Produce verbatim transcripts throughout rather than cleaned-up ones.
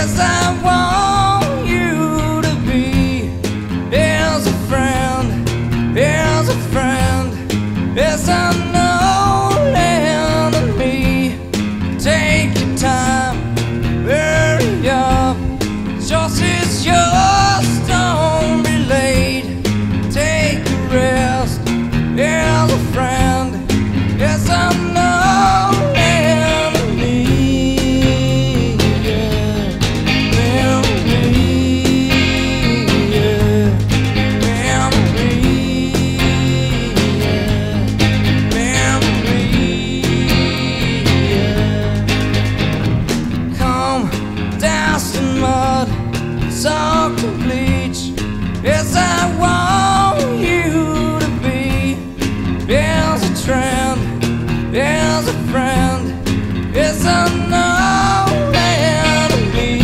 Yes, I want you to be. Here's a friend, here's a friend. Yes, I know enemy. Take your time, hurry up. Yours is yours, don't be late. Take a rest, here's a friend. Yes, I know enemy. Yeah. Memory, yeah. Memory, yeah. Memory, yeah. Come, doused in mud, soaked in bleach. Yes, I want you to be. Here's a trend, here's a friend. Yes, I know enemy.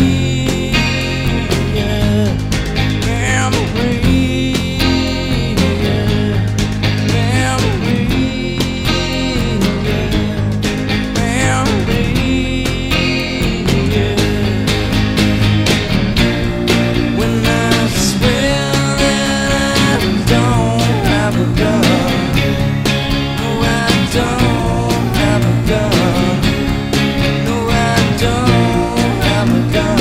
Yeah. Memory, yeah. Memory, yeah. Memory, yeah. When I swear that I don't have a gun. No, I don't have a gun. No, I don't have a gun.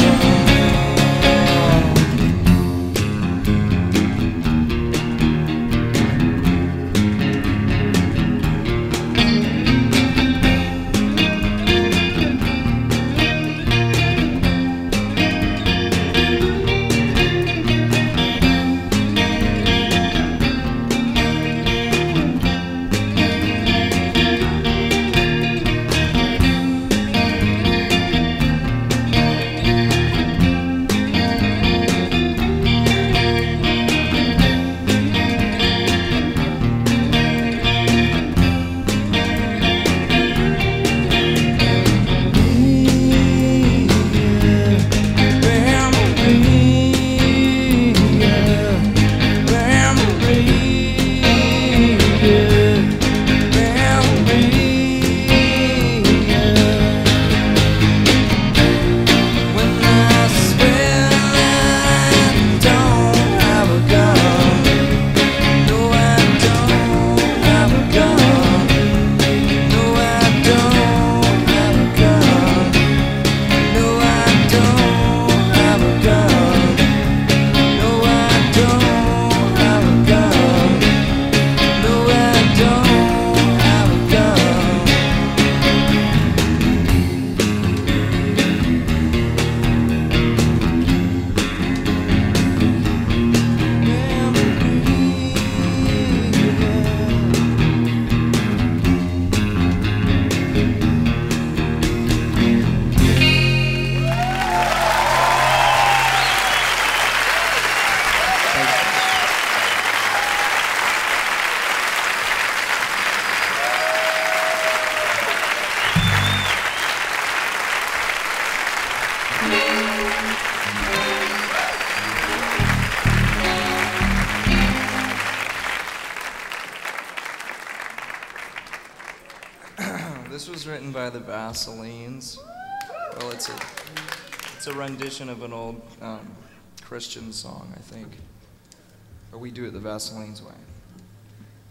This was written by the Vaselines. Well, it's a it's a rendition of an old um, Christian song, I think. Or we do it the Vaselines way.